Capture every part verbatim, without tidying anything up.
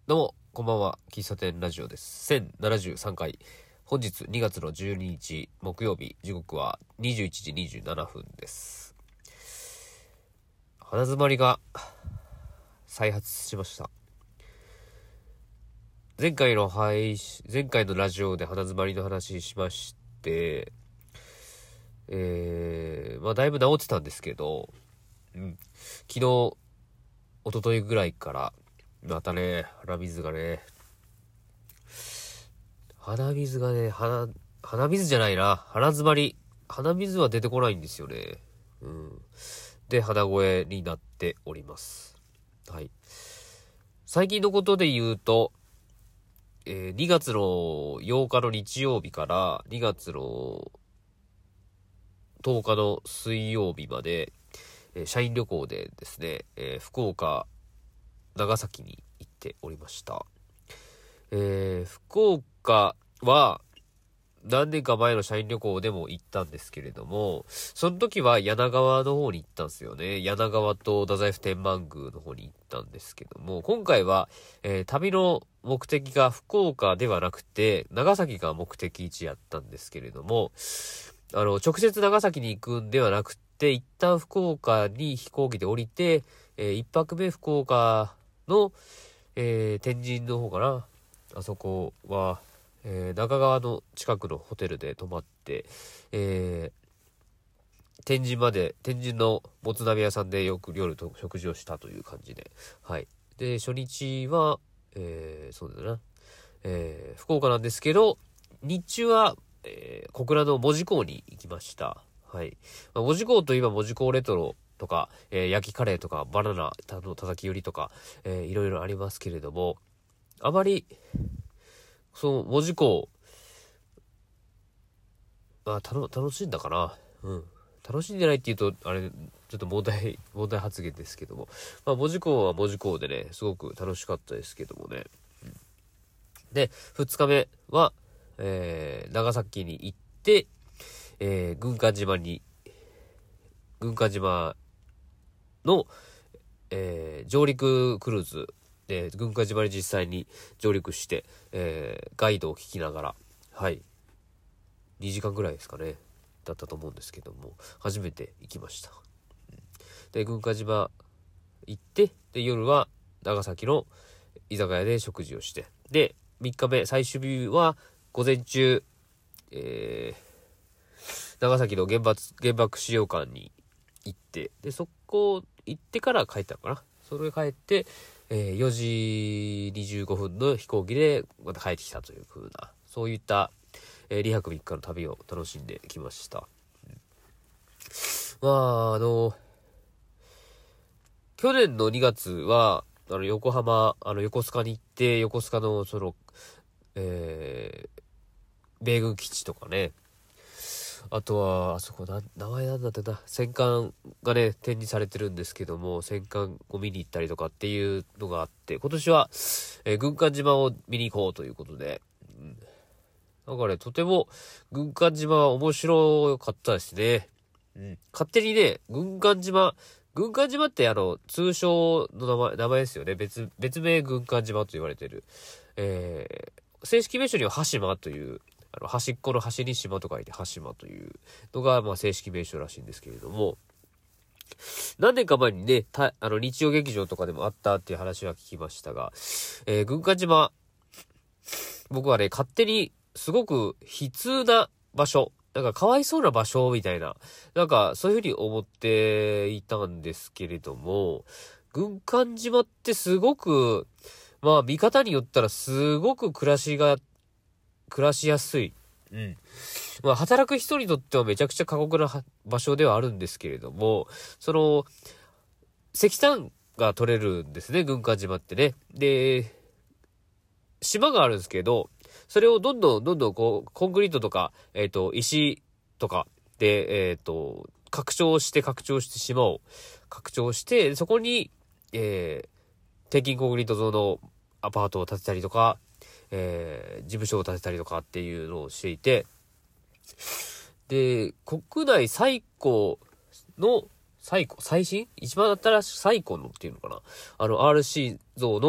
どうも、こんばんは。喫茶店ラジオです。せんななじゅうさんかい。本日にがつのじゅうににち木曜日、時刻はにじゅういちじにじゅうななふんです。鼻詰まりが再発しました。前回の配信、前回のラジオで鼻詰まりの話しまして、えー、まあだいぶ治ってたんですけど、うん、昨日、一昨日ぐらいから、またね、鼻水がね、鼻水がね、鼻、鼻水じゃないな。鼻詰まり。鼻水は出てこないんですよね。うん。で、鼻声になっております。はい。最近のことで言うと、えー、にがつのようかの日曜日からにがつのとおかの水曜日まで、えー、社員旅行でですね、えー、福岡、長崎に行っておりました。えー、福岡は何年か前の社員旅行でも行ったんですけれども、その時は柳川の方に行ったんですよね。柳川と太宰府天満宮の方に行ったんですけども、今回は、えー、旅の目的が福岡ではなくて、長崎が目的地やったんですけれども、あの、直接長崎に行くんではなくて、一旦福岡に飛行機で降りて、えー、一泊目福岡の、えー、天神の方かな。あそこは、えー、中川の近くのホテルで泊まって、えー、天神まで、天神のもつ鍋屋さんでよく夜と食事をしたという感じで、はい。で、初日は、えー、そうだな、えー、福岡なんですけど、日中は、えー、小倉の門司港に行きました。はい。まあ、門司港といえば門司港レトロとか、えー、焼きカレーとか、バナナのたたき売りとか、えー、いろいろありますけれども、あまり、その門司港、まあ、たの、楽しんだかな。うん。楽しんでないって言うと、あれ、ちょっと問題、問題発言ですけども。まあ、門司港は門司港でね、すごく楽しかったですけどもね。うん、で、二日目は、えー、長崎に行って、えー、軍艦島に、軍艦島の、えー、上陸クルーズで、軍艦島に実際に上陸して、えー、ガイドを聞きながら、はい、にじかんぐらいですかね、だったと思うんですけども、初めて行きました。うん、で、軍艦島行って、で、夜は長崎の居酒屋で食事をして、で、みっかめ、最終日は午前中、えー、長崎の原爆、原爆資料館に行って、で、そこ行ってから帰ったのかな。それ帰って、えー、よじにじゅうごふんの飛行機でまた帰ってきたという風な、そういった、えー、にはくみっかの旅を楽しんできました。うん、まあ、あの、去年のにがつは、あの、横浜、あの、横須賀に行って、横須賀の、その、えー、米軍基地とかね、あとは、あそこな、名前なんだったな、戦艦がね、展示されてるんですけども、戦艦を見に行ったりとかっていうのがあって、今年は、えー、軍艦島を見に行こうということで、うん、だからね、とても、軍艦島は面白かったですね。うん、勝手にね、軍艦島、軍艦島ってあの、通称の名前、名前ですよね。別、別名軍艦島と言われてる。えー、正式名称には羽島という、あの、端っこの端に島と書いて羽島というのが、まあ正式名称らしいんですけれども、何年か前にね、た、あの、日曜劇場とかでもあったっていう話は聞きましたが、えー、軍艦島、僕はね、勝手にすごく悲痛な場所、なんかかわいそうな場所みたいな、なんかそういうふうに思っていたんですけれども、軍艦島ってすごく、まあ見方によったらすごく暮らしが、暮らしやすい。うん。まあ働く人にとってはめちゃくちゃ過酷な場所ではあるんですけれども、その、石炭が取れるんですね、軍艦島ってね。で、島があるんですけど、それをどんどんどんどんこう、コンクリートとか、えっと、石とかで、えっと、拡張して拡張して島を拡張して、そこに、えー、鉄筋コンクリート像のアパートを建てたりとか、えー、事務所を建てたりとかっていうのをしていて、で、国内最古の、最古、最新一番だったら最古のっていうのかな。あの、アールシー 像の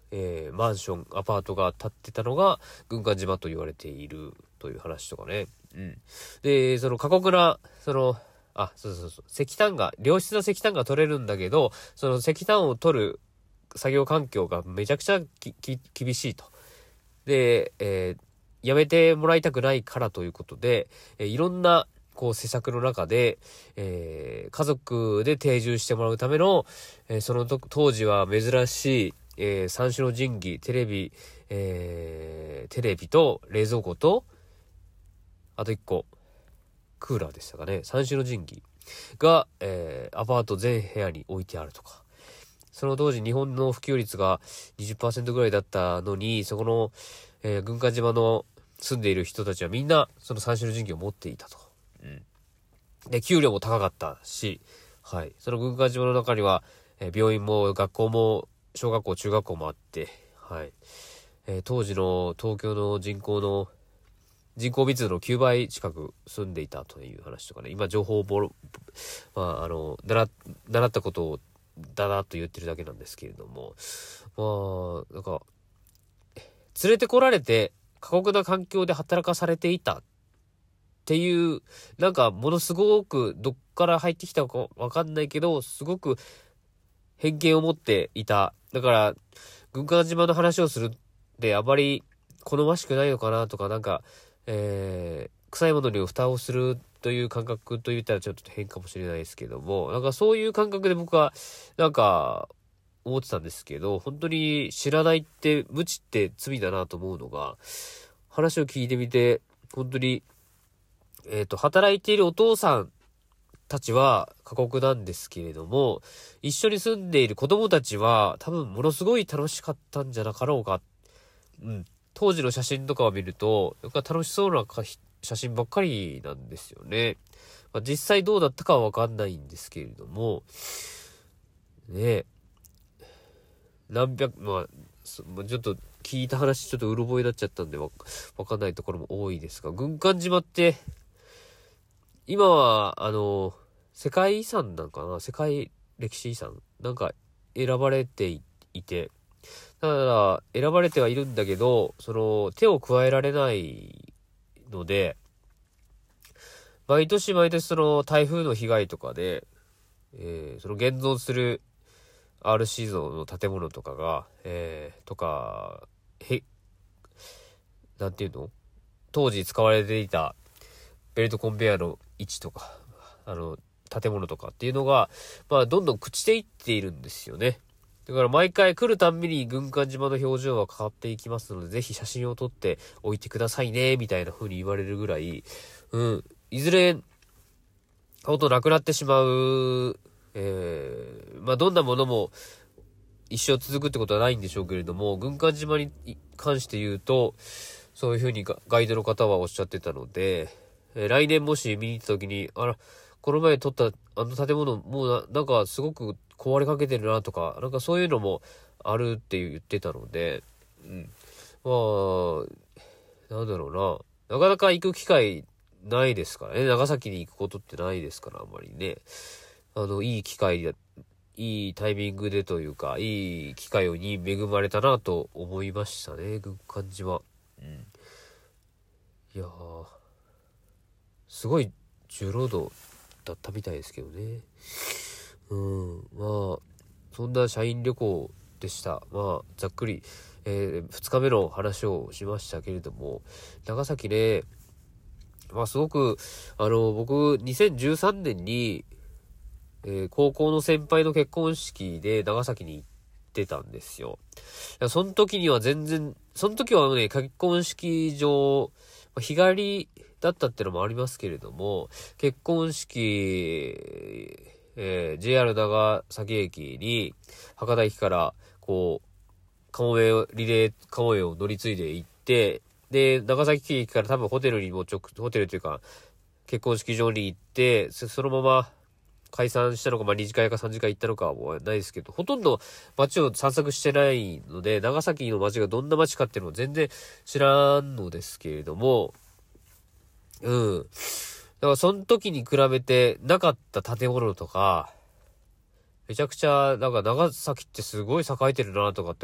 えー、マンション、アパートが建ってたのが軍艦島と言われているという話とかね。うん。で、その過酷な、その、あ、そうそうそう、石炭が、良質な石炭が取れるんだけど、その石炭を取る作業環境がめちゃくちゃきき厳しいと。で、えー、やめてもらいたくないからということで、えー、いろんな、こう施策の中で、えー、家族で定住してもらうための、えー、そのと当時は珍しい、えー、三種の神器、テレビ、えー、テレビと冷蔵庫と、あと一個、クーラーでしたかね。三種の神器が、えー、アパート全部屋に置いてあるとか。その当時日本の普及率が にじゅっパーセント ぐらいだったのに、そこの、えー、軍艦島の住んでいる人たちはみんなその三種の神器を持っていたと。うん。で、給料も高かったし、はい。その軍艦島の中には、えー、病院も学校も小学校、中学校もあって、はい。えー、当時の東京の人口の人口密度のきゅうばい近く住んでいたという話とかね、今情報をボロ、まあ、あの、習、習ったことをだなと言ってるだけなんですけれども、まあ、なんか、連れてこられて過酷な環境で働かされていたっていう、なんかものすごくどっから入ってきたかわかんないけど、すごく偏見を持っていた。だから、軍艦島の話をするってあまり好ましくないのかなとか、なんか、えー、臭いものに蓋をするという感覚と言ったらちょっと変かもしれないですけども、なんかそういう感覚で僕は、なんか、思ってたんですけど、本当に知らないって、無知って罪だなと思うのが、話を聞いてみて、本当に、えっと、働いているお父さんたちは過酷なんですけれども、一緒に住んでいる子供たちは多分ものすごい楽しかったんじゃなかろうか。うん。当時の写真とかを見ると、なんか楽しそうな写真ばっかりなんですよね。まあ、実際どうだったかはわかんないんですけれども、ねえ、何百、まあ、ちょっと聞いた話ちょっとうろ覚えになっちゃったんでわ、わかんないところも多いですが、軍艦島って、今は、あの、世界遺産なんかな、世界歴史遺産なんか選ばれていて、ただ、選ばれてはいるんだけど、その、手を加えられないので、毎年毎年その台風の被害とかで、えー、その現存する アールシー 像の建物とかが、えー、とか、へ、なんていうの？当時使われていたベルトコンベヤーの位置とか、あの、建物とかっていうのが、まあ、どんどん朽ちていっているんですよね。だから毎回来るたんびに軍艦島の表情は変わっていきますので、ぜひ写真を撮っておいてくださいね、みたいな風に言われるぐらい、うん、いずれ、ほんとなくなってしまう、えー、まあどんなものも一生続くってことはないんでしょうけれども、軍艦島に関して言うと、そういう風にガイドの方はおっしゃってたので、えー、来年もし見に行った時に、あら、この前撮ったあの建物、もうな、なんかすごく壊れかけてるなとか、なんかそういうのもあるって言ってたので、うん。まあ、なんだろうな。なかなか行く機会ないですからね。長崎に行くことってないですから、あんまりね。あの、いい機会で、いいタイミングでというか、いい機会に恵まれたなと思いましたね、軍艦島。うん。いやー、すごい重労働だったみたいですけどね。うん、まあ、そんな社員旅行でした。まあ、ざっくり、えー、ふつかめの話をしましたけれども、長崎ね、まあすごく、あの、僕、にせんじゅうさんねんに、えー、高校の先輩の結婚式で長崎に行ってたんですよ。その時には全然、その時はね、結婚式場、日帰りだったってのもありますけれども、結婚式、えー、ジェイアール 長崎駅に、博多駅から、こう、カモメを、リレーカモメを乗り継いで行って、で、長崎駅から多分ホテルにも直、ホテルというか、結婚式場に行って、そのまま解散したのか、まあに次会かさん次会行ったのかはないですけど、ほとんど街を散策してないので、長崎の街がどんな街かっていうのを全然知らんのですけれども、うん。だからその時に比べてなかった建物とか、めちゃくちゃ、なんか長崎ってすごい栄えてるなとかって思っ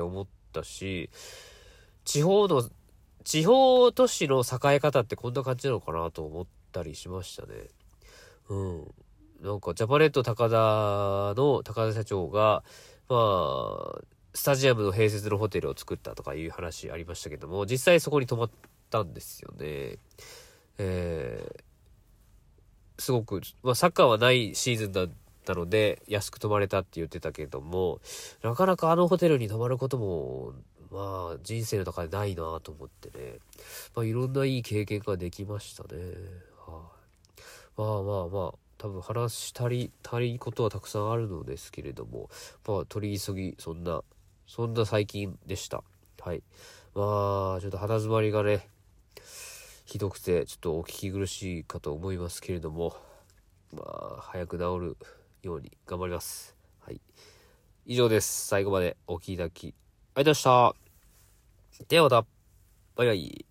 ったし、地方の、地方都市の栄え方ってこんな感じなのかなと思ったりしましたね。うん。なんかジャパネット高田の高田社長が、まあ、スタジアムの併設のホテルを作ったとかいう話ありましたけども、実際そこに泊まったんですよね。えー、すごく、まあサッカーはないシーズンだったので安く泊まれたって言ってたけども、なかなかあのホテルに泊まることも、まあ人生の中でないなと思ってね、まあいろんないい経験ができましたね。はい、まあまあまあ、多分話したり、足りんことはたくさんあるのですけれども、まあ取り急ぎ、そんな、そんな最近でした。はい。まあ、ちょっと鼻詰まりがね、ひどくて、ちょっとお聞き苦しいかと思いますけれども、まあ、早く治るように頑張ります。はい。以上です。最後までお聞きいただき、ありがとうございました。ではまた。バイバイ。